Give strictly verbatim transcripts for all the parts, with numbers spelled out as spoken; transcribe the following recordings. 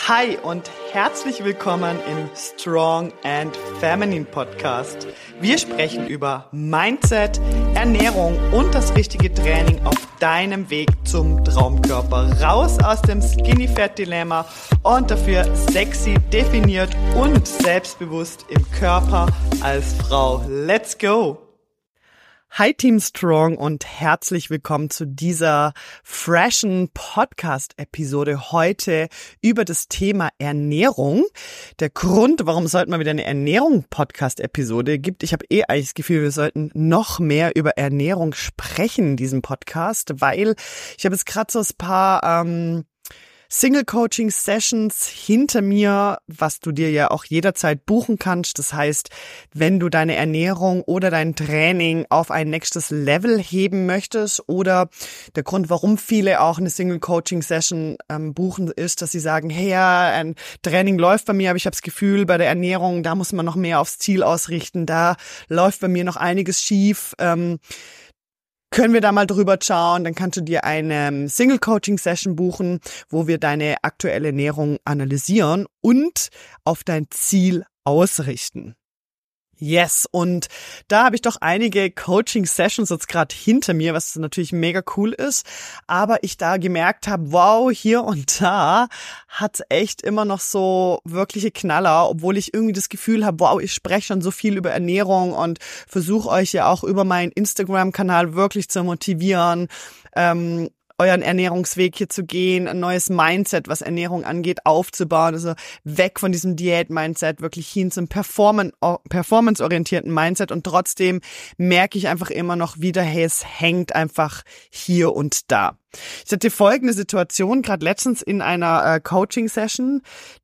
Hi und herzlich willkommen im Strong and Feminine Podcast. Wir sprechen über Mindset, Ernährung und das richtige Training auf deinem Weg zum Traumkörper. Raus aus dem Skinny Fat Dilemma und dafür sexy, definiert und selbstbewusst im Körper als Frau. Let's go! Hi Team Strong und herzlich willkommen zu dieser freshen Podcast-Episode heute über das Thema Ernährung. Der Grund, warum es heute mal wieder eine Ernährung-Podcast-Episode gibt, ich habe eh eigentlich das Gefühl, wir sollten noch mehr über Ernährung sprechen in diesem Podcast, weil ich habe jetzt gerade so ein paar ähm, Single-Coaching-Sessions hinter mir, was du dir ja auch jederzeit buchen kannst. Das heißt, wenn du deine Ernährung oder dein Training auf ein nächstes Level heben möchtest oder der Grund, warum viele auch eine Single-Coaching-Session ähm, buchen, ist, dass sie sagen, hey, ja, ein Training läuft bei mir, aber ich habe das Gefühl, bei der Ernährung, da muss man noch mehr aufs Ziel ausrichten, da läuft bei mir noch einiges schief. Ähm, Können wir da mal drüber schauen, dann kannst du dir eine Single-Coaching-Session buchen, wo wir deine aktuelle Ernährung analysieren und auf dein Ziel ausrichten. Yes, und da habe ich doch einige Coaching-Sessions jetzt gerade hinter mir, was natürlich mega cool ist, aber ich da gemerkt habe, wow, hier und da hat echt immer noch so wirkliche Knaller, obwohl ich irgendwie das Gefühl habe, wow, ich spreche schon so viel über Ernährung und versuche euch ja auch über meinen Instagram-Kanal wirklich zu motivieren, ähm, euren Ernährungsweg hier zu gehen, ein neues Mindset, was Ernährung angeht, aufzubauen, also weg von diesem Diät-Mindset, wirklich hin zum Performan- performance-orientierten Mindset und trotzdem merke ich einfach immer noch wieder, hey, es hängt einfach hier und da. Ich hatte folgende Situation, gerade letztens in einer äh, Coaching-Session,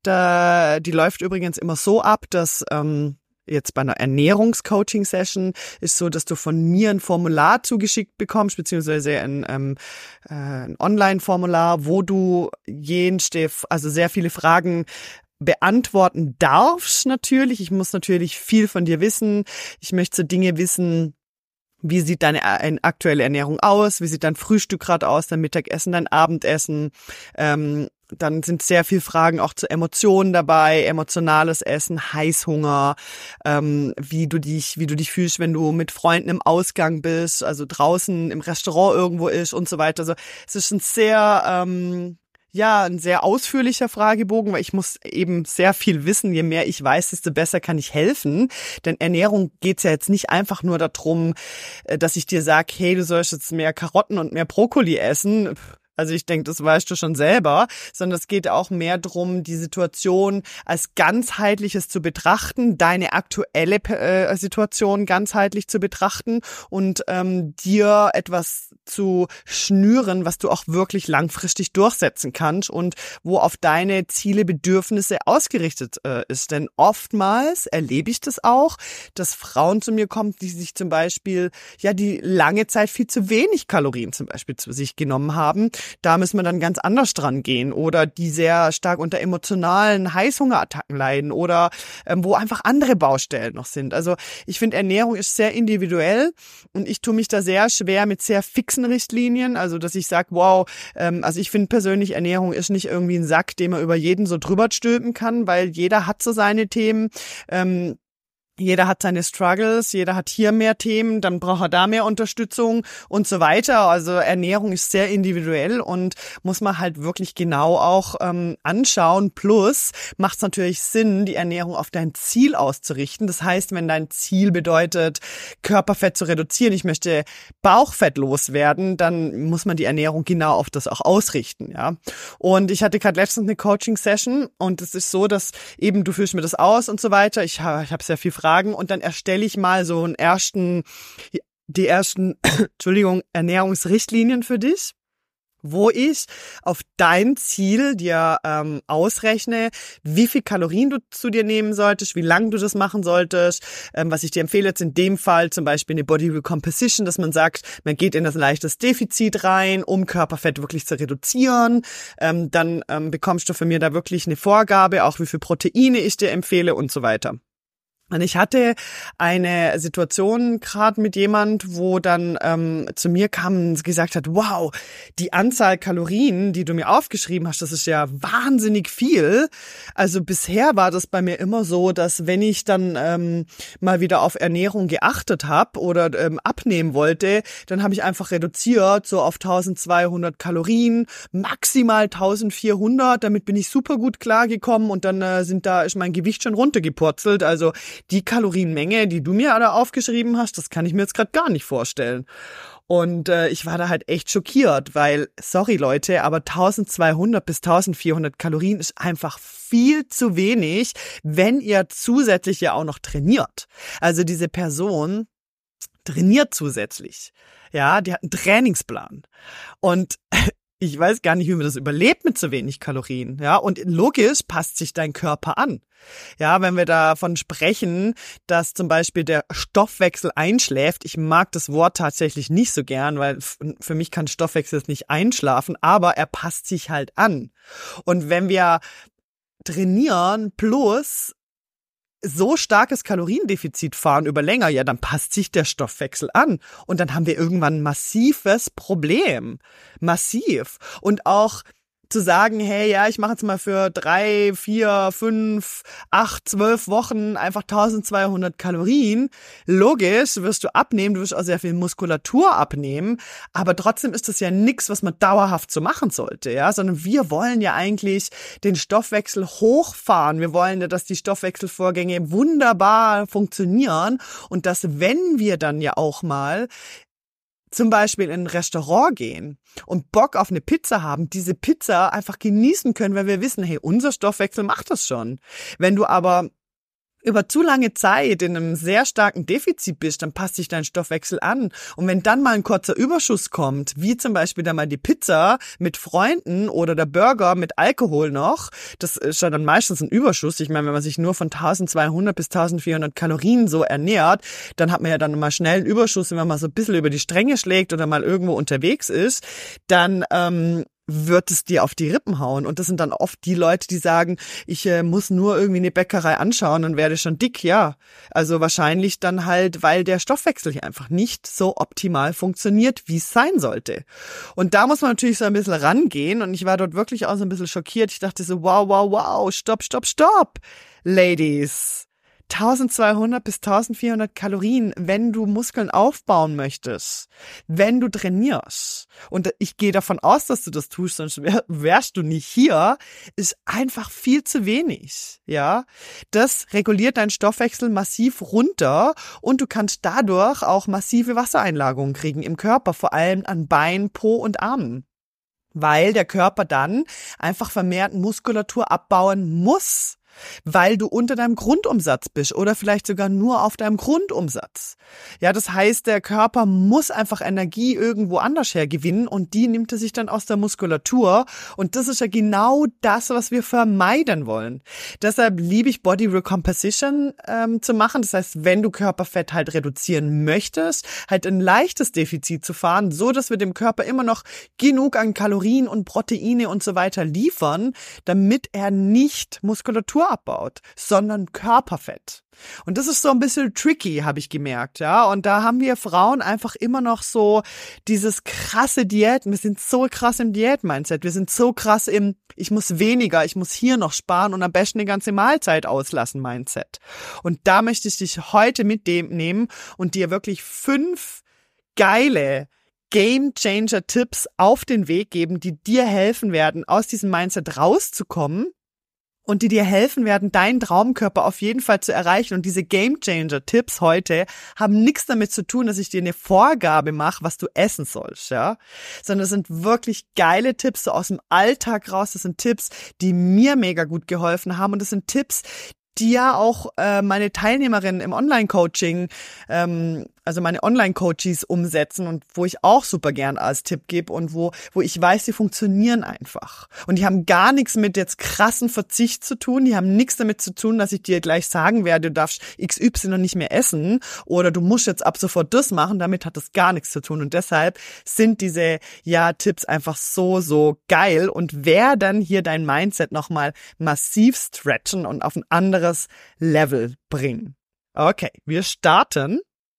da, die läuft übrigens immer so ab, dass ähm, jetzt bei einer Ernährungs-Coaching-Session ist so, dass du von mir ein Formular zugeschickt bekommst, beziehungsweise ein, ähm, äh, ein Online-Formular, wo du jenste, also sehr viele Fragen beantworten darfst natürlich. Ich muss natürlich viel von dir wissen. Ich möchte so Dinge wissen, wie sieht deine aktuelle Ernährung aus? Wie sieht dein Frühstück gerade aus? Dein Mittagessen, dein Abendessen? Ähm, dann sind sehr viele Fragen auch zu Emotionen dabei, emotionales Essen, Heißhunger, ähm, wie du dich, wie du dich fühlst, wenn du mit Freunden im Ausgang bist, also draußen im Restaurant irgendwo ist und so weiter. Also es ist ein sehr ähm, Ja, ein sehr ausführlicher Fragebogen, weil ich muss eben sehr viel wissen. Je mehr ich weiß, desto besser kann ich helfen. Denn Ernährung geht's ja jetzt nicht einfach nur darum, dass ich dir sage, hey, du sollst jetzt mehr Karotten und mehr Brokkoli essen. Also ich denke, das weißt du schon selber, sondern es geht auch mehr darum, die Situation als ganzheitliches zu betrachten, deine aktuelle äh, Situation ganzheitlich zu betrachten und ähm, dir etwas zu schnüren, was du auch wirklich langfristig durchsetzen kannst und wo auf deine Ziele, Bedürfnisse ausgerichtet äh, ist. Denn oftmals erlebe ich das auch, dass Frauen zu mir kommen, die sich zum Beispiel, ja, die lange Zeit viel zu wenig Kalorien zum Beispiel zu sich genommen haben. Da müssen wir dann ganz anders dran gehen oder die sehr stark unter emotionalen Heißhungerattacken leiden oder ähm, wo einfach andere Baustellen noch sind. Also ich finde, Ernährung ist sehr individuell und ich tue mich da sehr schwer mit sehr fixen Richtlinien, also dass ich sage, wow, ähm, also ich finde persönlich, Ernährung ist nicht irgendwie ein Sack, den man über jeden so drüber stülpen kann, weil jeder hat so seine Themen. Ähm, Jeder hat seine Struggles, jeder hat hier mehr Themen, dann braucht er da mehr Unterstützung und so weiter. Also Ernährung ist sehr individuell und muss man halt wirklich genau auch ähm, anschauen. Plus macht es natürlich Sinn, die Ernährung auf dein Ziel auszurichten. Das heißt, wenn dein Ziel bedeutet, Körperfett zu reduzieren, ich möchte Bauchfett loswerden, dann muss man die Ernährung genau auf das auch ausrichten. Ja. Und ich hatte gerade letztens eine Coaching-Session und es ist so, dass eben du fühlst mir das aus und so weiter. Ich habe ich hab sehr viel Fragen und dann erstelle ich mal so einen ersten, die ersten, Entschuldigung, Ernährungsrichtlinien für dich, wo ich auf dein Ziel dir ähm, ausrechne, wie viel Kalorien du zu dir nehmen solltest, wie lange du das machen solltest. Ähm, was ich dir empfehle jetzt in dem Fall zum Beispiel eine Body Recomposition, dass man sagt, man geht in das leichtes Defizit rein, um Körperfett wirklich zu reduzieren. Ähm, dann ähm, bekommst du von mir da wirklich eine Vorgabe, auch wie viel Proteine ich dir empfehle und so weiter. Und ich hatte eine Situation gerade mit jemand, wo dann ähm, zu mir kam und gesagt hat, wow, die Anzahl Kalorien, die du mir aufgeschrieben hast, das ist ja wahnsinnig viel. Also bisher war das bei mir immer so, dass wenn ich dann ähm, mal wieder auf Ernährung geachtet habe oder ähm, abnehmen wollte, dann habe ich einfach reduziert so auf eintausendzweihundert Kalorien, maximal eintausendvierhundert. Damit bin ich super gut klargekommen und dann äh, sind da ist mein Gewicht schon runtergepurzelt. Also die Kalorienmenge, die du mir da aufgeschrieben hast, das kann ich mir jetzt gerade gar nicht vorstellen. Und äh, ich war da halt echt schockiert, weil, sorry Leute, aber eintausendzweihundert bis eintausendvierhundert Kalorien ist einfach viel zu wenig, wenn ihr zusätzlich ja auch noch trainiert. Also diese Person trainiert zusätzlich. Ja, die hat einen Trainingsplan. Und ich weiß gar nicht, wie man das überlebt mit so wenig Kalorien. Ja, und logisch passt sich dein Körper an. Ja, wenn wir davon sprechen, dass zum Beispiel der Stoffwechsel einschläft. Ich mag das Wort tatsächlich nicht so gern, weil für mich kann Stoffwechsel nicht einschlafen, aber er passt sich halt an. Und wenn wir trainieren plus so starkes Kaloriendefizit fahren über länger, ja, dann passt sich der Stoffwechsel an. Und dann haben wir irgendwann ein massives Problem. Massiv. Und auch zu sagen, hey, ja, ich mache jetzt mal für drei, vier, fünf, acht, zwölf Wochen einfach eintausendzweihundert Kalorien. Logisch wirst du abnehmen, du wirst auch sehr viel Muskulatur abnehmen, aber trotzdem ist das ja nichts, was man dauerhaft so machen sollte, ja, sondern wir wollen ja eigentlich den Stoffwechsel hochfahren. Wir wollen ja, dass die Stoffwechselvorgänge wunderbar funktionieren und dass, wenn wir dann ja auch mal zum Beispiel in ein Restaurant gehen und Bock auf eine Pizza haben, diese Pizza einfach genießen können, weil wir wissen, hey, unser Stoffwechsel macht das schon. Wenn du aber über zu lange Zeit in einem sehr starken Defizit bist, dann passt sich dein Stoffwechsel an. Und wenn dann mal ein kurzer Überschuss kommt, wie zum Beispiel dann mal die Pizza mit Freunden oder der Burger mit Alkohol noch, das ist ja dann meistens ein Überschuss. Ich meine, wenn man sich nur von eintausendzweihundert bis eintausendvierhundert Kalorien so ernährt, dann hat man ja dann mal schnell einen Überschuss. Und wenn man so ein bisschen über die Stränge schlägt oder mal irgendwo unterwegs ist, dann ähm, wird es dir auf die Rippen hauen. Und das sind dann oft die Leute, die sagen, ich äh, muss nur irgendwie eine Bäckerei anschauen und werde schon dick. Ja, also wahrscheinlich dann halt, weil der Stoffwechsel hier einfach nicht so optimal funktioniert, wie es sein sollte. Und da muss man natürlich so ein bisschen rangehen. Und ich war dort wirklich auch so ein bisschen schockiert. Ich dachte so, wow, wow, wow, stopp, stopp, stopp, Ladies. eintausendzweihundert bis eintausendvierhundert Kalorien, wenn du Muskeln aufbauen möchtest, wenn du trainierst. Und ich gehe davon aus, dass du das tust, sonst wär, wärst du nicht hier, ist einfach viel zu wenig. Ja, das reguliert deinen Stoffwechsel massiv runter und du kannst dadurch auch massive Wassereinlagerungen kriegen im Körper, vor allem an Bein, Po und Armen. Weil der Körper dann einfach vermehrt Muskulatur abbauen muss, weil du unter deinem Grundumsatz bist oder vielleicht sogar nur auf deinem Grundumsatz. Ja, das heißt, der Körper muss einfach Energie irgendwo anders hergewinnen und die nimmt er sich dann aus der Muskulatur und das ist ja genau das, was wir vermeiden wollen. Deshalb liebe ich Body Recomposition ähm, zu machen. Das heißt, wenn du Körperfett halt reduzieren möchtest, halt ein leichtes Defizit zu fahren, so dass wir dem Körper immer noch genug an Kalorien und Proteine und so weiter liefern, damit er nicht Muskulatur abbaut, sondern Körperfett. Und das ist so ein bisschen tricky, habe ich gemerkt, ja. Und da haben wir Frauen einfach immer noch so dieses krasse Diäten. Wir sind so krass im Diät-Mindset. Wir sind so krass im, ich muss weniger, ich muss hier noch sparen und am besten eine ganze Mahlzeit auslassen Mindset. Und da möchte ich dich heute mitnehmen und dir wirklich fünf geile Game-Changer-Tipps auf den Weg geben, die dir helfen werden, aus diesem Mindset rauszukommen. Und die dir helfen werden, deinen Traumkörper auf jeden Fall zu erreichen. Und diese Game-Changer-Tipps heute haben nichts damit zu tun, dass ich dir eine Vorgabe mache, was du essen sollst, ja. Sondern es sind wirklich geile Tipps so aus dem Alltag raus. Das sind Tipps, die mir mega gut geholfen haben. Und das sind Tipps, die ja auch äh, meine Teilnehmerinnen im Online-Coaching, ähm, also meine Online-Coaches umsetzen und wo ich auch super gern als Tipp gebe und wo wo ich weiß, die funktionieren einfach. Und die haben gar nichts mit jetzt krassen Verzicht zu tun, die haben nichts damit zu tun, dass ich dir gleich sagen werde, du darfst X Y nicht mehr essen oder du musst jetzt ab sofort das machen, damit hat das gar nichts zu tun. Und deshalb sind diese ja Tipps einfach so, so geil und werden hier dein Mindset nochmal massiv stretchen und auf ein anderes Level bringen. Okay, wir starten.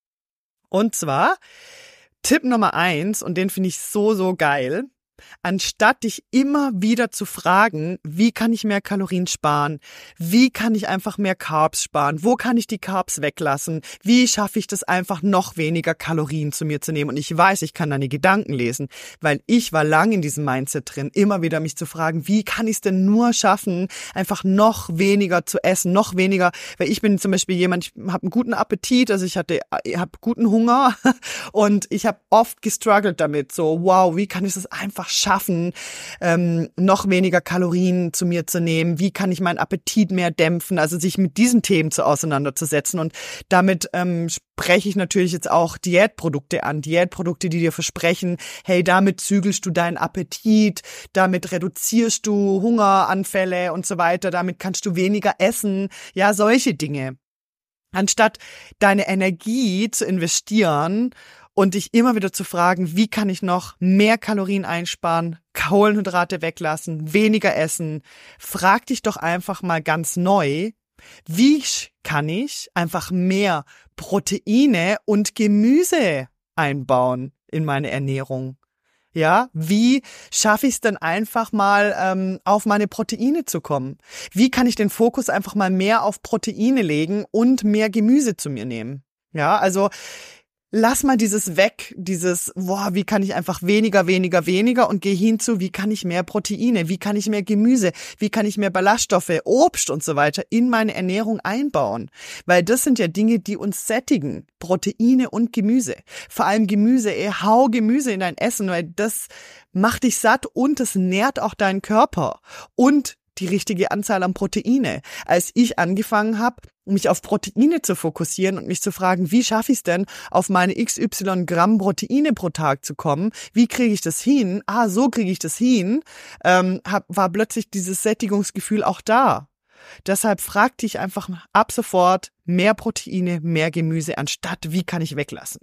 Und zwar Tipp Nummer eins, und den finde ich so, so geil. Anstatt dich immer wieder zu fragen, wie kann ich mehr Kalorien sparen? Wie kann ich einfach mehr Carbs sparen? Wo kann ich die Carbs weglassen? Wie schaffe ich das einfach noch weniger Kalorien zu mir zu nehmen? Und ich weiß, ich kann deine Gedanken lesen, weil ich war lang in diesem Mindset drin, immer wieder mich zu fragen, wie kann ich es denn nur schaffen, einfach noch weniger zu essen, noch weniger, weil ich bin zum Beispiel jemand, ich habe einen guten Appetit, also ich hatte, ich habe guten Hunger und ich habe oft gestruggelt damit, so wow, wie kann ich das einfach schaffen, ähm, noch weniger Kalorien zu mir zu nehmen? Wie kann ich meinen Appetit mehr dämpfen? Also sich mit diesen Themen zu auseinanderzusetzen. Und damit ähm, spreche ich natürlich jetzt auch Diätprodukte an. Diätprodukte, die dir versprechen, hey, damit zügelst du deinen Appetit, damit reduzierst du Hungeranfälle und so weiter, damit kannst du weniger essen. Ja, solche Dinge. Anstatt deine Energie zu investieren und dich immer wieder zu fragen, wie kann ich noch mehr Kalorien einsparen, Kohlenhydrate weglassen, weniger essen, frag dich doch einfach mal ganz neu, wie kann ich einfach mehr Proteine und Gemüse einbauen in meine Ernährung? Ja, wie schaffe ich es denn einfach mal, ähm, auf meine Proteine zu kommen? Wie kann ich den Fokus einfach mal mehr auf Proteine legen und mehr Gemüse zu mir nehmen? Ja, also lass mal dieses weg, dieses, boah, wie kann ich einfach weniger, weniger, weniger und geh hinzu, wie kann ich mehr Proteine, wie kann ich mehr Gemüse, wie kann ich mehr Ballaststoffe, Obst und so weiter in meine Ernährung einbauen. Weil das sind ja Dinge, die uns sättigen. Proteine und Gemüse. Vor allem Gemüse, ey, hau Gemüse in dein Essen, weil das macht dich satt und es nährt auch deinen Körper. Und die richtige Anzahl an Proteine. Als ich angefangen habe, mich auf Proteine zu fokussieren und mich zu fragen, wie schaffe ich es denn, auf meine X Y Gramm Proteine pro Tag zu kommen? Wie kriege ich das hin? Ah, so kriege ich das hin. Ähm, hab, war plötzlich dieses Sättigungsgefühl auch da. Deshalb frag dich einfach ab sofort mehr Proteine, mehr Gemüse, anstatt wie kann ich weglassen.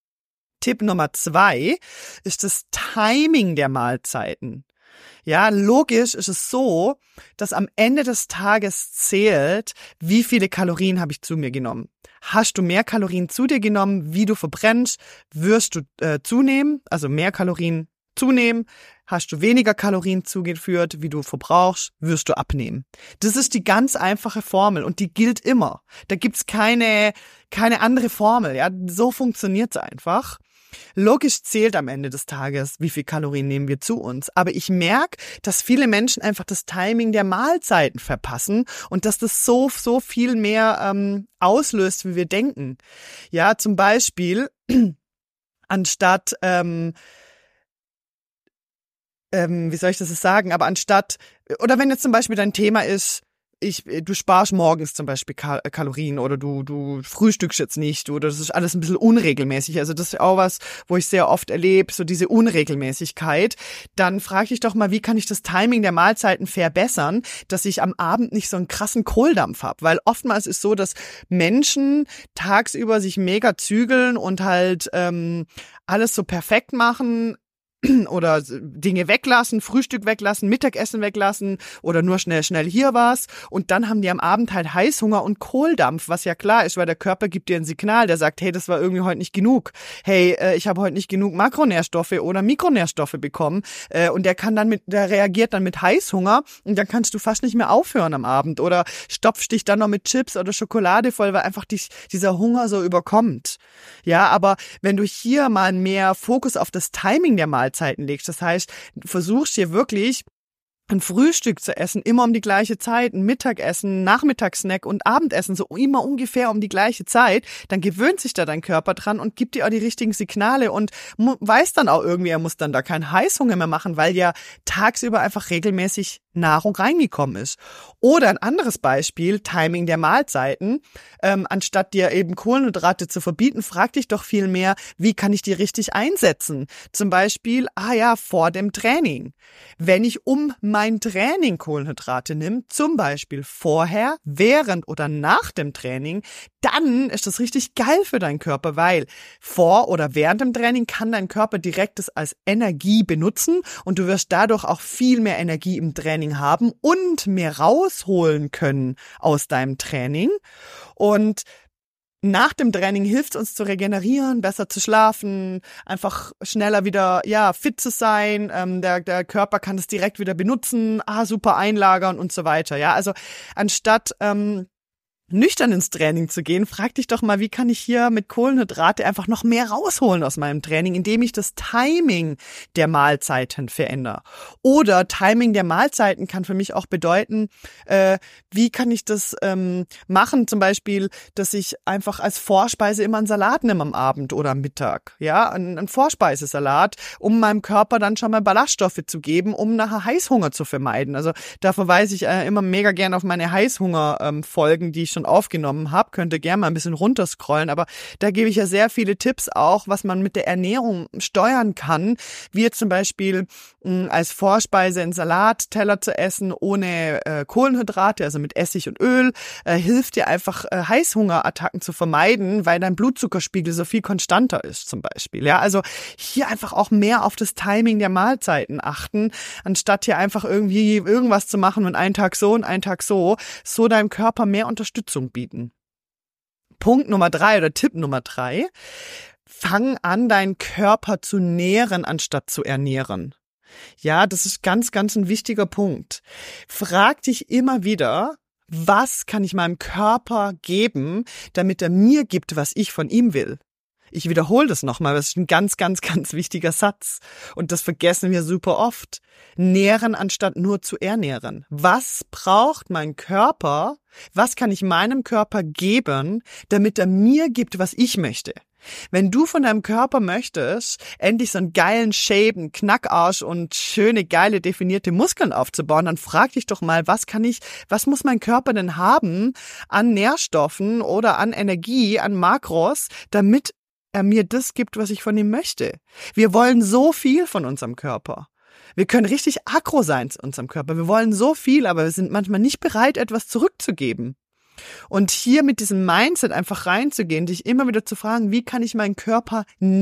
Tipp Nummer zwei ist das Timing der Mahlzeiten. Ja, logisch ist es so, dass am Ende des Tages zählt, wie viele Kalorien habe ich zu mir genommen. Hast du mehr Kalorien zu dir genommen, wie du verbrennst, wirst du äh, zunehmen, also mehr Kalorien zunehmen. Hast du weniger Kalorien zugeführt, wie du verbrauchst, wirst du abnehmen. Das ist die ganz einfache Formel und die gilt immer. Da gibt's keine, keine andere Formel. Ja, so funktioniert's einfach. Logisch zählt am Ende des Tages, wie viel Kalorien nehmen wir zu uns. Aber ich merke, dass viele Menschen einfach das Timing der Mahlzeiten verpassen und dass das so, so viel mehr ähm, auslöst, wie wir denken. Ja, zum Beispiel, anstatt, ähm, ähm, wie soll ich das jetzt sagen, aber anstatt, oder wenn jetzt zum Beispiel dein Thema ist, Ich, du sparst morgens zum Beispiel Kal- Kalorien oder du, du frühstückst jetzt nicht oder das ist alles ein bisschen unregelmäßig. Also das ist auch was, wo ich sehr oft erlebe, so diese Unregelmäßigkeit. Dann frage ich doch mal, wie kann ich das Timing der Mahlzeiten verbessern, dass ich am Abend nicht so einen krassen Kohldampf habe? Weil oftmals ist so, dass Menschen tagsüber sich mega zügeln und halt ähm, alles so perfekt machen, oder Dinge weglassen, Frühstück weglassen, Mittagessen weglassen oder nur schnell, schnell hier was. Und dann haben die am Abend halt Heißhunger und Kohldampf, was ja klar ist, weil der Körper gibt dir ein Signal, der sagt, hey, das war irgendwie heute nicht genug. Hey, äh, ich habe heute nicht genug Makronährstoffe oder Mikronährstoffe bekommen. Äh, und der kann dann mit, der reagiert dann mit Heißhunger und dann kannst du fast nicht mehr aufhören am Abend oder stopfst dich dann noch mit Chips oder Schokolade voll, weil einfach dich dieser Hunger so überkommt. Ja, aber wenn du hier mal mehr Fokus auf das Timing der Mahlzeit Zeiten legst. Das heißt, du versuchst hier wirklich ein Frühstück zu essen, immer um die gleiche Zeit, ein Mittagessen, Nachmittagssnack und Abendessen, so immer ungefähr um die gleiche Zeit, dann gewöhnt sich da dein Körper dran und gibt dir auch die richtigen Signale und mu- weiß dann auch irgendwie, er muss dann da keinen Heißhunger mehr machen, weil ja tagsüber einfach regelmäßig Nahrung reingekommen ist. Oder ein anderes Beispiel, Timing der Mahlzeiten. Ähm, anstatt dir eben Kohlenhydrate zu verbieten, frag dich doch viel mehr, wie kann ich die richtig einsetzen? Zum Beispiel, ah ja, vor dem Training. Wenn ich um mein Training Kohlenhydrate nehme, zum Beispiel vorher, während oder nach dem Training, dann ist das richtig geil für deinen Körper, weil vor oder während dem Training kann dein Körper direkt das als Energie benutzen und du wirst dadurch auch viel mehr Energie im Training haben und mehr rausholen können aus deinem Training. Und Nach dem Training hilft es uns zu regenerieren, besser zu schlafen, einfach schneller wieder ja fit zu sein. Ähm, der, der Körper kann es direkt wieder benutzen, ah super einlagern und so weiter. Ja, also anstatt ähm, nüchtern ins Training zu gehen, frag dich doch mal, wie kann ich hier mit Kohlenhydrate einfach noch mehr rausholen aus meinem Training, indem ich das Timing der Mahlzeiten verändere. Oder Timing der Mahlzeiten kann für mich auch bedeuten, äh, wie kann ich das ähm, machen, zum Beispiel, dass ich einfach als Vorspeise immer einen Salat nehme am Abend oder am Mittag, ja, einen, einen Vorspeisesalat, um meinem Körper dann schon mal Ballaststoffe zu geben, um nachher Heißhunger zu vermeiden. Also da verweise ich äh, immer mega gern auf meine Heißhunger-Folgen, ähm, die ich schon aufgenommen habe, könnte gerne mal ein bisschen runterscrollen, aber da gebe ich ja sehr viele Tipps auch, was man mit der Ernährung steuern kann, wie jetzt zum Beispiel mh, als Vorspeise einen Salatteller zu essen ohne äh, Kohlenhydrate, also mit Essig und Öl, äh, hilft dir einfach äh, Heißhungerattacken zu vermeiden, weil dein Blutzuckerspiegel so viel konstanter ist zum Beispiel. Ja, also hier einfach auch mehr auf das Timing der Mahlzeiten achten, anstatt hier einfach irgendwie irgendwas zu machen und einen Tag so und einen Tag so, so deinem Körper mehr Unterstützung bieten. Punkt Nummer drei oder Tipp Nummer drei. Fang an, deinen Körper zu nähren, anstatt zu ernähren. Ja, das ist ganz, ganz ein wichtiger Punkt. Frag dich immer wieder, was kann ich meinem Körper geben, damit er mir gibt, was ich von ihm will? Ich wiederhole das nochmal, das ist ein ganz, ganz, ganz wichtiger Satz. Und das vergessen wir super oft. Nähren anstatt nur zu ernähren. Was braucht mein Körper? Was kann ich meinem Körper geben, damit er mir gibt, was ich möchte? Wenn du von deinem Körper möchtest, endlich so einen geilen Shape, einen Knackarsch und schöne, geile, definierte Muskeln aufzubauen, dann frag dich doch mal, was kann ich, was muss mein Körper denn haben an Nährstoffen oder an Energie, an Makros, damit er mir das gibt, was ich von ihm möchte. Wir wollen so viel von unserem Körper. Wir können richtig aggro sein zu unserem Körper. Wir wollen so viel, aber wir sind manchmal nicht bereit, etwas zurückzugeben. Und hier mit diesem Mindset einfach reinzugehen, dich immer wieder zu fragen, wie kann ich meinen Körper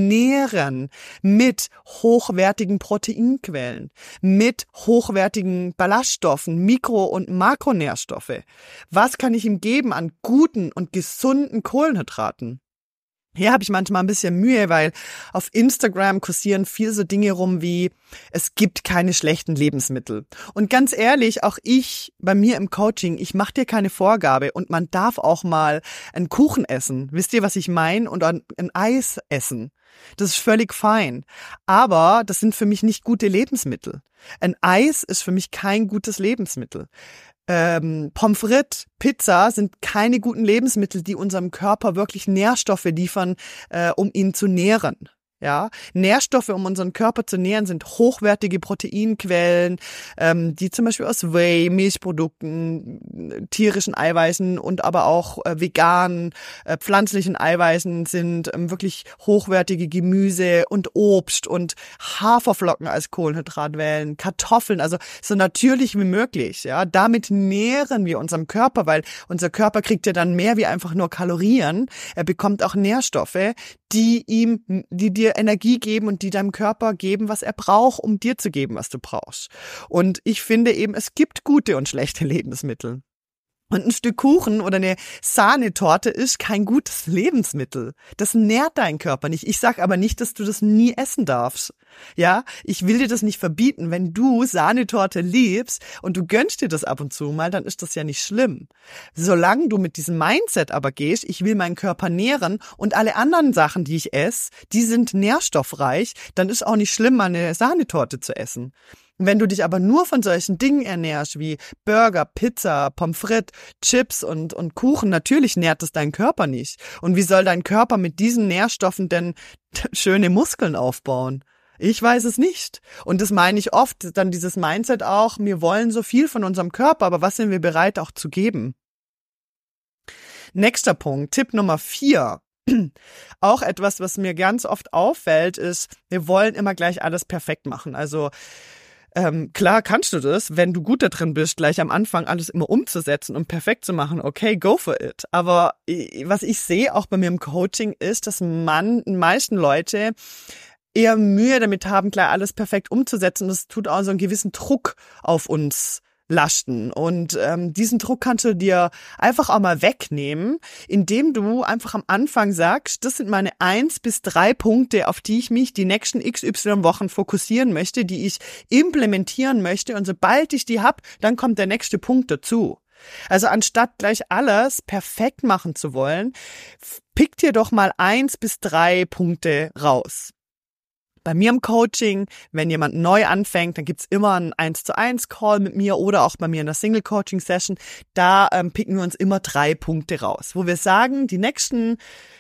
nähren mit hochwertigen Proteinquellen, mit hochwertigen Ballaststoffen, Mikro- und Makronährstoffe. Was kann ich ihm geben an guten und gesunden Kohlenhydraten? Hier habe ich manchmal ein bisschen Mühe, weil auf Instagram kursieren viel so Dinge rum wie, es gibt keine schlechten Lebensmittel. Und ganz ehrlich, auch ich bei mir im Coaching, ich mache dir keine Vorgabe und man darf auch mal einen Kuchen essen. Wisst ihr, was ich meine? Und ein, ein Eis essen. Das ist völlig fein. Aber das sind für mich nicht gute Lebensmittel. Ein Eis ist für mich kein gutes Lebensmittel. Ähm, Pommes frites, Pizza sind keine guten Lebensmittel, die unserem Körper wirklich Nährstoffe liefern, äh, um ihn zu nähren. Ja, Nährstoffe, um unseren Körper zu nähren, sind hochwertige Proteinquellen, ähm, die zum Beispiel aus Whey, Milchprodukten, tierischen Eiweißen und aber auch äh, veganen, äh, pflanzlichen Eiweißen sind, ähm, wirklich hochwertige Gemüse und Obst und Haferflocken als Kohlenhydratquellen, Kartoffeln, also so natürlich wie möglich. Ja, damit nähren wir unserem Körper, weil unser Körper kriegt ja dann mehr wie einfach nur Kalorien. Er bekommt auch Nährstoffe, die ihm, die dir Energie geben und die deinem Körper geben, was er braucht, um dir zu geben, was du brauchst. Und ich finde eben, es gibt gute und schlechte Lebensmittel. Und ein Stück Kuchen oder eine Sahnetorte ist kein gutes Lebensmittel. Das nährt deinen Körper nicht. Ich sag aber nicht, dass du das nie essen darfst. Ja, ich will dir das nicht verbieten. Wenn du Sahnetorte liebst und du gönnst dir das ab und zu mal, dann ist das ja nicht schlimm. Solange du mit diesem Mindset aber gehst, ich will meinen Körper nähren und alle anderen Sachen, die ich esse, die sind nährstoffreich, dann ist auch nicht schlimm, mal eine Sahnetorte zu essen. Wenn du dich aber nur von solchen Dingen ernährst, wie Burger, Pizza, Pommes frites, Chips und, und Kuchen, natürlich nährt es deinen Körper nicht. Und wie soll dein Körper mit diesen Nährstoffen denn schöne Muskeln aufbauen? Ich weiß es nicht. Und das meine ich oft, dann dieses Mindset auch, wir wollen so viel von unserem Körper, aber was sind wir bereit auch zu geben? Nächster Punkt, Tipp Nummer vier. Auch etwas, was mir ganz oft auffällt, ist, wir wollen immer gleich alles perfekt machen. Also Ähm, klar kannst du das, wenn du gut da drin bist, gleich am Anfang alles immer umzusetzen und perfekt zu machen. Okay, go for it. Aber was ich sehe auch bei mir im Coaching ist, dass man, die meisten Leute eher Mühe damit haben, gleich alles perfekt umzusetzen. Das tut auch so einen gewissen Druck auf uns lasten. Und ähm, diesen Druck kannst du dir einfach auch mal wegnehmen, indem du einfach am Anfang sagst, das sind meine eins bis drei Punkte, auf die ich mich die nächsten X Y Wochen fokussieren möchte, die ich implementieren möchte. Und sobald ich die hab, dann kommt der nächste Punkt dazu. Also anstatt gleich alles perfekt machen zu wollen, pick dir doch mal eins bis drei Punkte raus. Bei mir im Coaching, wenn jemand neu anfängt, dann gibt's immer einen eins zu eins Call mit mir oder auch bei mir in der Single-Coaching-Session. Da ähm, picken wir uns immer drei Punkte raus, wo wir sagen, die nächsten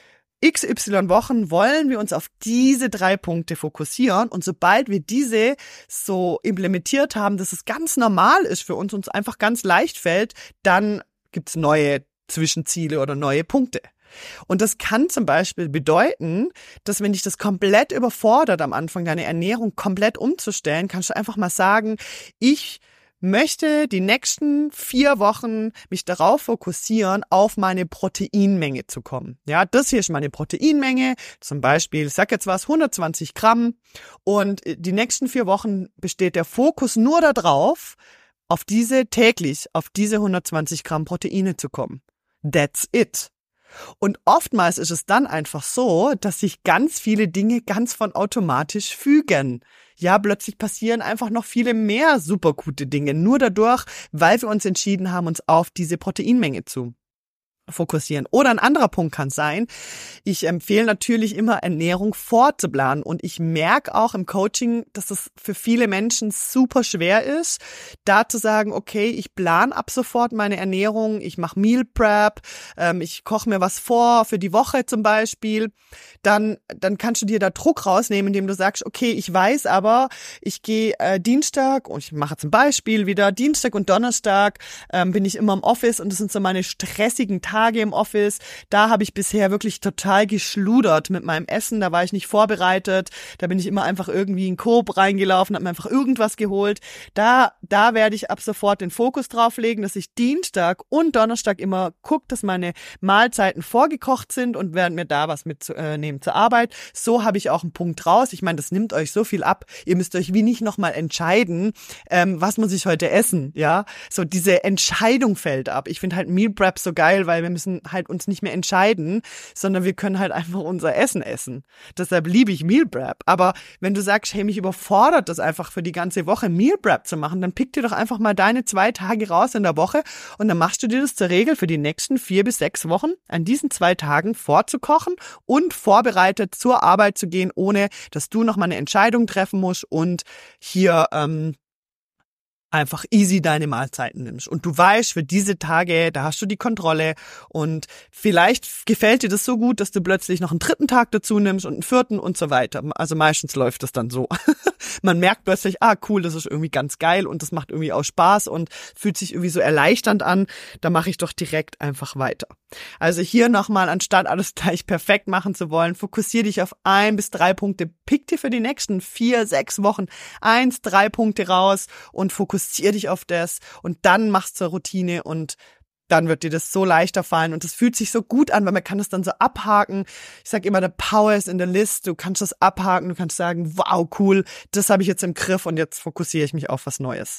X Y Wochen wollen wir uns auf diese drei Punkte fokussieren. Und sobald wir diese so implementiert haben, dass es ganz normal ist für uns, uns einfach ganz leicht fällt, dann gibt's neue Zwischenziele oder neue Punkte. Und das kann zum Beispiel bedeuten, dass wenn dich das komplett überfordert, am Anfang deine Ernährung komplett umzustellen, kannst du einfach mal sagen, ich möchte die nächsten vier Wochen mich darauf fokussieren, auf meine Proteinmenge zu kommen. Ja, das hier ist meine Proteinmenge, zum Beispiel, ich sag jetzt was, hundertzwanzig Gramm. Und die nächsten vier Wochen besteht der Fokus nur darauf, auf diese täglich, auf diese hundertzwanzig Gramm Proteine zu kommen. That's it. Und oftmals ist es dann einfach so, dass sich ganz viele Dinge ganz von automatisch fügen. Ja, plötzlich passieren einfach noch viele mehr super gute Dinge, nur dadurch, weil wir uns entschieden haben, uns auf diese Proteinmenge zu fokussieren. Oder ein anderer Punkt kann sein, ich empfehle natürlich immer, Ernährung vorzuplanen. Und ich merke auch im Coaching, dass es für viele Menschen super schwer ist, da zu sagen, okay, ich plane ab sofort meine Ernährung, ich mache Meal Prep, ähm, ich koche mir was vor für die Woche zum Beispiel. Dann, dann kannst du dir da Druck rausnehmen, indem du sagst, okay, ich weiß aber, ich gehe äh, Dienstag, und ich mache zum Beispiel wieder Dienstag und Donnerstag, ähm, bin ich immer im Office und das sind so meine stressigen Tage Tage im Office, da habe ich bisher wirklich total geschludert mit meinem Essen, da war ich nicht vorbereitet, da bin ich immer einfach irgendwie in Coop reingelaufen, habe mir einfach irgendwas geholt. Da, da werde ich ab sofort den Fokus drauf legen, dass ich Dienstag und Donnerstag immer gucke, dass meine Mahlzeiten vorgekocht sind und werde mir da was mitnehmen zur Arbeit. So habe ich auch einen Punkt raus. Ich meine, das nimmt euch so viel ab. Ihr müsst euch wie nicht nochmal entscheiden, ähm, was muss ich heute essen, ja? So diese Entscheidung fällt ab. Ich finde halt Meal Prep so geil, weil wir müssen halt uns nicht mehr entscheiden, sondern wir können halt einfach unser Essen essen. Deshalb liebe ich Meal Prep. Aber wenn du sagst, hey, mich überfordert das einfach für die ganze Woche Meal Prep zu machen, dann pick dir doch einfach mal deine zwei Tage raus in der Woche und dann machst du dir das zur Regel für die nächsten vier bis sechs Wochen an diesen zwei Tagen vorzukochen und vorbereitet zur Arbeit zu gehen, ohne dass du noch mal eine Entscheidung treffen musst und hier ähm, einfach easy deine Mahlzeiten nimmst. Und du weißt, für diese Tage, da hast du die Kontrolle und vielleicht gefällt dir das so gut, dass du plötzlich noch einen dritten Tag dazu nimmst und einen vierten und so weiter. Also meistens läuft das dann so. Man merkt plötzlich, ah cool, das ist irgendwie ganz geil und das macht irgendwie auch Spaß und fühlt sich irgendwie so erleichternd an. Da mache ich doch direkt einfach weiter. Also hier nochmal, anstatt alles gleich perfekt machen zu wollen, fokussier dich auf ein bis drei Punkte. Pick dir für die nächsten vier, sechs Wochen eins, drei Punkte raus und fokussier dich auf das und dann machst zur Routine und dann wird dir das so leichter fallen und das fühlt sich so gut an, weil man kann das dann so abhaken. Ich sage immer, the power is in the list. Du kannst das abhaken, du kannst sagen, wow, cool, das habe ich jetzt im Griff und jetzt fokussiere ich mich auf was Neues.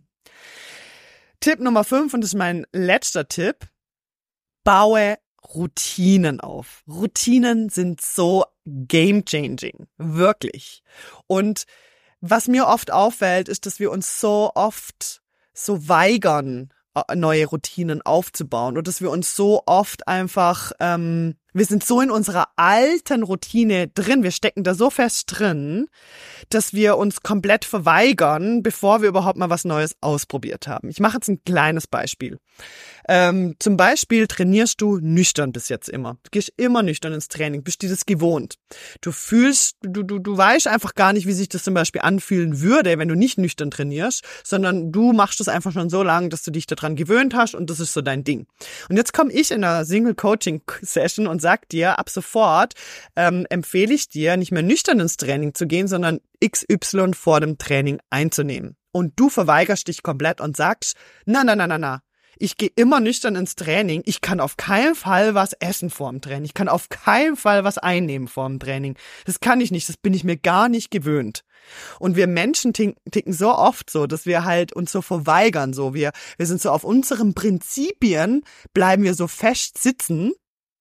Tipp Nummer fünf, und das ist mein letzter Tipp: Baue Routinen auf. Routinen sind so game-changing, wirklich. Und was mir oft auffällt, ist, dass wir uns so oft so weigern, neue Routinen aufzubauen und dass wir uns so oft einfach, ähm, wir sind so in unserer alten Routine drin, wir stecken da so fest drin, dass wir uns komplett verweigern, bevor wir überhaupt mal was Neues ausprobiert haben. Ich mache jetzt ein kleines Beispiel. Ähm, zum Beispiel trainierst du nüchtern bis jetzt immer. Du gehst immer nüchtern ins Training, bist dir das gewohnt. Du fühlst, du, du, du weißt einfach gar nicht, wie sich das zum Beispiel anfühlen würde, wenn du nicht nüchtern trainierst, sondern du machst das einfach schon so lange, dass du dich daran gewöhnt hast und das ist so dein Ding. Und jetzt komme ich in einer Single-Coaching-Session und sag dir, ab sofort ähm, empfehle ich dir, nicht mehr nüchtern ins Training zu gehen, sondern X Y vor dem Training einzunehmen. Und du verweigerst dich komplett und sagst, na, na, na, na, na. Ich gehe immer nüchtern ins Training. Ich kann auf keinen Fall was essen vor dem Training. Ich kann auf keinen Fall was einnehmen vor dem Training. Das kann ich nicht. Das bin ich mir gar nicht gewöhnt. Und wir Menschen ticken so oft so, dass wir halt uns so verweigern, so wir, wir sind so auf unseren Prinzipien, bleiben wir so fest sitzen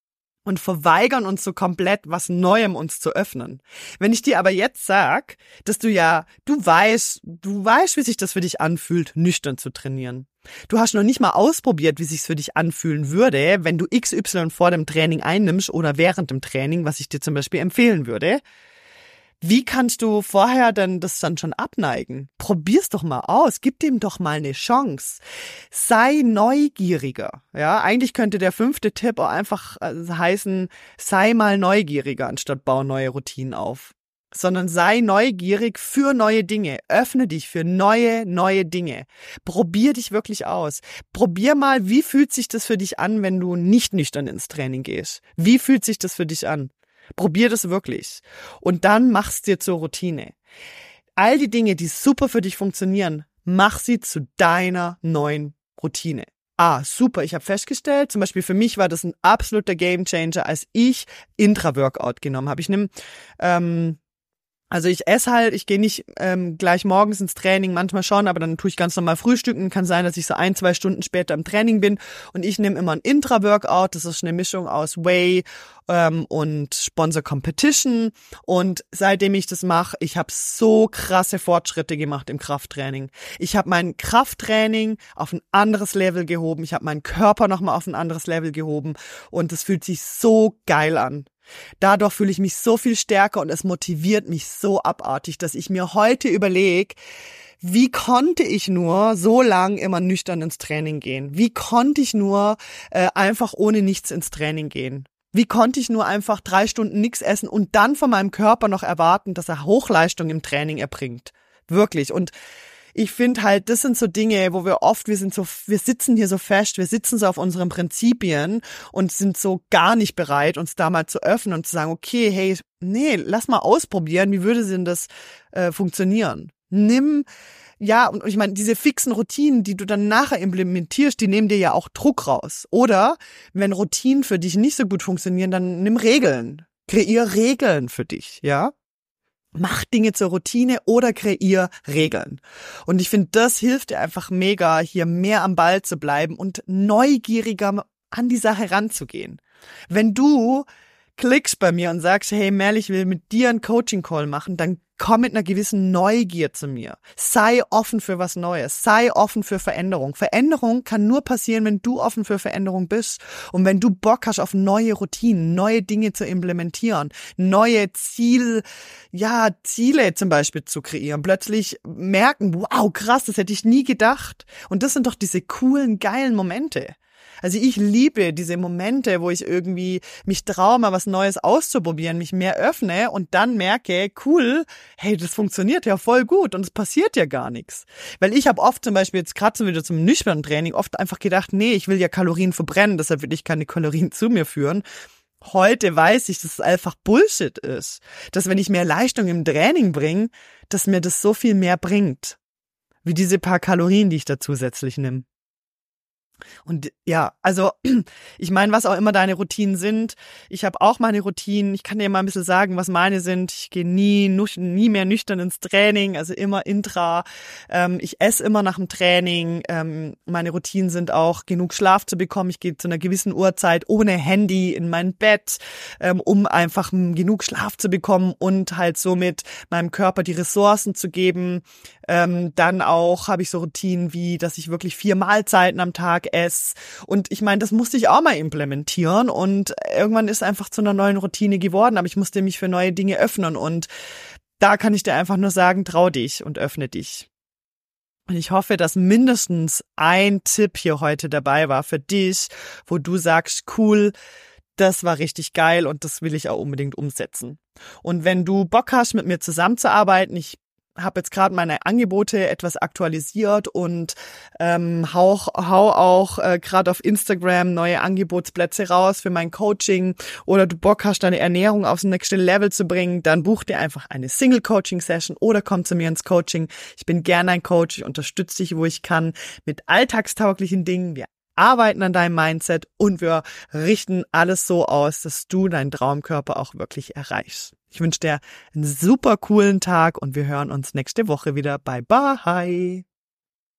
und verweigern uns so komplett, was Neuem uns zu öffnen. Wenn ich dir aber jetzt sag, dass du ja, du weißt, du weißt, wie sich das für dich anfühlt, nüchtern zu trainieren. Du hast noch nicht mal ausprobiert, wie sich's für dich anfühlen würde, wenn du X Y vor dem Training einnimmst oder während dem Training, was ich dir zum Beispiel empfehlen würde. Wie kannst du vorher denn das dann schon abneigen? Probier's doch mal aus, gib dem doch mal eine Chance. Sei neugieriger. Ja, eigentlich könnte der fünfte Tipp auch einfach heißen, sei mal neugieriger, anstatt bau neue Routinen auf. Sondern sei neugierig für neue Dinge. Öffne dich für neue, neue Dinge. Probier dich wirklich aus. Probier mal, wie fühlt sich das für dich an, wenn du nicht nüchtern ins Training gehst? Wie fühlt sich das für dich an? Probier das wirklich. Und dann mach's dir zur Routine. All die Dinge, die super für dich funktionieren, mach sie zu deiner neuen Routine. Ah, super, ich habe festgestellt, zum Beispiel für mich war das ein absoluter Gamechanger, als ich Intra-Workout genommen habe. Ich nehme, ähm, also ich esse halt, ich gehe nicht ähm, gleich morgens ins Training, manchmal schon, aber dann tue ich ganz normal frühstücken. Kann sein, dass ich so ein, zwei Stunden später im Training bin und ich nehme immer ein Intra-Workout. Das ist eine Mischung aus Whey ähm, und Sponsor Competition. Und seitdem ich das mache, ich habe so krasse Fortschritte gemacht im Krafttraining. Ich habe mein Krafttraining auf ein anderes Level gehoben. Ich habe meinen Körper nochmal auf ein anderes Level gehoben und es fühlt sich so geil an. Dadurch fühle ich mich so viel stärker und es motiviert mich so abartig, dass ich mir heute überlege, wie konnte ich nur so lang immer nüchtern ins Training gehen? Wie konnte ich nur äh, einfach ohne nichts ins Training gehen? Wie konnte ich nur einfach drei Stunden nichts essen und dann von meinem Körper noch erwarten, dass er Hochleistung im Training erbringt? Wirklich. Und ich finde halt, das sind so Dinge, wo wir oft, wir sind so, wir sitzen hier so fest, wir sitzen so auf unseren Prinzipien und sind so gar nicht bereit, uns da mal zu öffnen und zu sagen, okay, hey, nee, lass mal ausprobieren, wie würde denn das äh, funktionieren? Nimm, ja, und ich meine, diese fixen Routinen, die du dann nachher implementierst, die nehmen dir ja auch Druck raus. Oder wenn Routinen für dich nicht so gut funktionieren, dann nimm Regeln. Kreier Regeln für dich, ja? Mach Dinge zur Routine oder kreier Regeln. Und ich finde, das hilft dir einfach mega, hier mehr am Ball zu bleiben und neugieriger an die Sache ranzugehen. Wenn du klickst bei mir und sagst, hey Merl, ich will mit dir einen Coaching-Call machen, dann komm mit einer gewissen Neugier zu mir. Sei offen für was Neues. Sei offen für Veränderung. Veränderung kann nur passieren, wenn du offen für Veränderung bist und wenn du Bock hast auf neue Routinen, neue Dinge zu implementieren, neue Ziel, ja, Ziele zum Beispiel zu kreieren. Plötzlich merken, wow, krass, das hätte ich nie gedacht. Und das sind doch diese coolen, geilen Momente. Also ich liebe diese Momente, wo ich irgendwie mich traue, mal was Neues auszuprobieren, mich mehr öffne und dann merke, cool, hey, das funktioniert ja voll gut und es passiert ja gar nichts. Weil ich habe oft zum Beispiel jetzt gerade so wieder zum nüchternen Training oft einfach gedacht, nee, ich will ja Kalorien verbrennen, deshalb will ich keine Kalorien zu mir führen. Heute weiß ich, dass es einfach Bullshit ist. Dass wenn ich mehr Leistung im Training bringe, dass mir das so viel mehr bringt. Wie diese paar Kalorien, die ich da zusätzlich nehme. Und ja, also ich meine, was auch immer deine Routinen sind, ich habe auch meine Routinen, ich kann dir mal ein bisschen sagen, was meine sind. Ich gehe nie nie mehr nüchtern ins Training, also immer intra. Ähm, ich esse immer nach dem Training. Ähm, meine Routinen sind auch, genug Schlaf zu bekommen. Ich gehe zu einer gewissen Uhrzeit ohne Handy in mein Bett, ähm, um einfach genug Schlaf zu bekommen und halt somit meinem Körper die Ressourcen zu geben. Ähm, dann auch habe ich so Routinen wie, dass ich wirklich vier Mahlzeiten am Tag esse. Und ich meine, das musste ich auch mal implementieren und irgendwann ist es einfach zu einer neuen Routine geworden, aber ich musste mich für neue Dinge öffnen und da kann ich dir einfach nur sagen, trau dich und öffne dich. Und ich hoffe, dass mindestens ein Tipp hier heute dabei war für dich, wo du sagst, cool, das war richtig geil und das will ich auch unbedingt umsetzen. Und wenn du Bock hast, mit mir zusammenzuarbeiten, ich habe jetzt gerade meine Angebote etwas aktualisiert und ähm, hau, hau auch äh, gerade auf Instagram neue Angebotsplätze raus für mein Coaching oder du Bock hast, deine Ernährung aufs nächste Level zu bringen, dann buch dir einfach eine Single-Coaching-Session oder komm zu mir ins Coaching. Ich bin gerne ein Coach, ich unterstütze dich, wo ich kann, mit alltagstauglichen Dingen. Wir arbeiten an deinem Mindset und wir richten alles so aus, dass du deinen Traumkörper auch wirklich erreichst. Ich wünsche dir einen super coolen Tag und wir hören uns nächste Woche wieder. Bye bye.